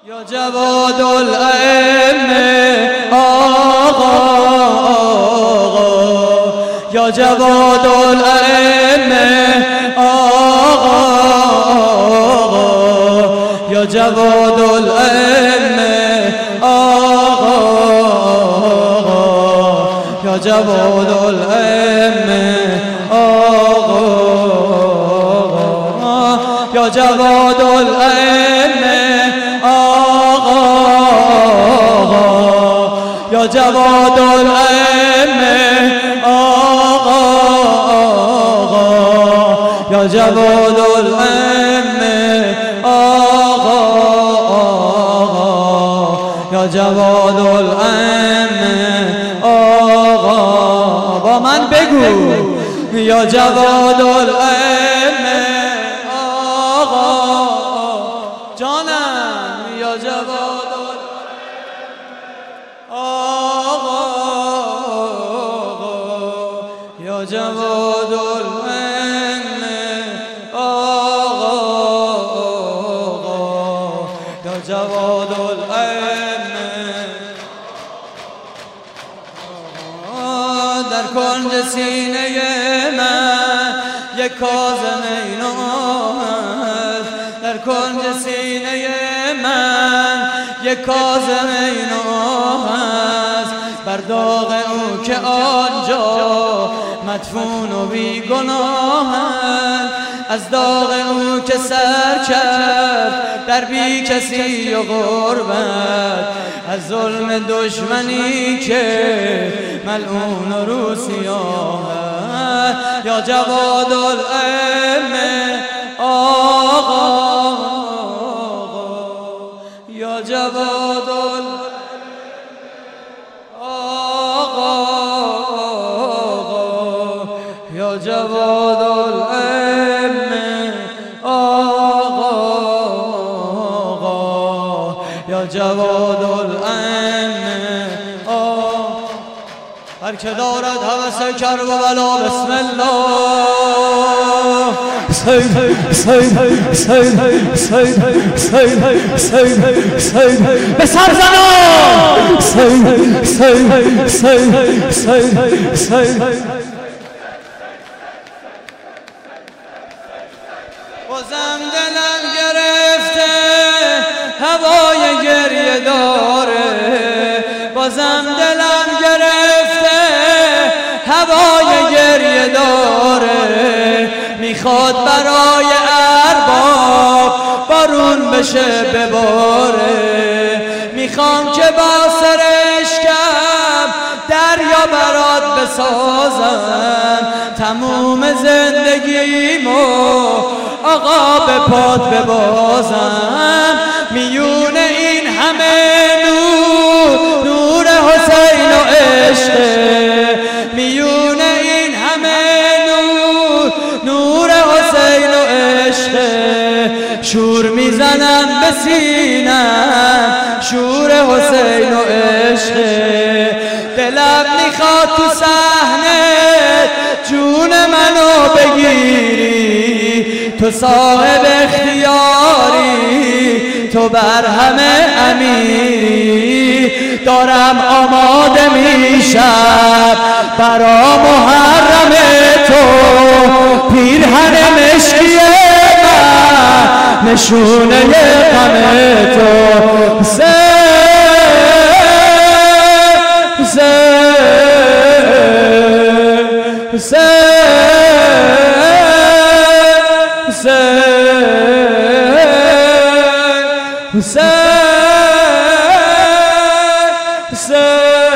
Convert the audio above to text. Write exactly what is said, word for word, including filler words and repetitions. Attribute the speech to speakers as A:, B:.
A: یا جواد الائمه آقا آقا یا جواد الائمه آقا آقا یا جواد الائمه آقا آقا یا جواد الائمه آقا آقا یا جواد الائمه یا جواد الائمه آقا آقا یا جواد الائمه آقا آقا یا جواد الائمه آقا با من بگو یا جواد الائمه آقا جانم یا جواد یا جواد الائمه آقا آقا یا جواد الائمه در کنج سینه من یک کاظم عینو هست در کنج سینه من یک کاظم عینو هست بر داغ او که آنجا مدفون و بی گناهند از داغ او که سر کرد در بی کسی و غربت از ظلم دشمنی که ملعون و روسیاه یا جواد الائمه آقا یا جواد یا جواد الائمه آقا آقا یا جواد الائمه آقا هر که دارد هوس کرب و بلا بسم الله سید سید سید سید سید سید سید به سر زنان سید سید سید سید سید بازم دلم گرفته هوای گریه داره بازم دلم گرفته هوای گریه داره میخواد برای ارباب بارون بشه بباره میخوام که با سرشکم دریا برات بسازم تموم زندگیمو آقا به پات ببازم میون این همه نور نور حسین و عشقه میون این همه نور نور حسین و عشقه شور میزنم به سینم شور حسین و عشقه دلم میخواد تو صحنه جون منو بگیری تو صاحب اختیاری تو بر همه امیری دارم آماده میشم برا محرم تو پیرهن مشکی من نشونه غم تو زه زه زه Say, say, say.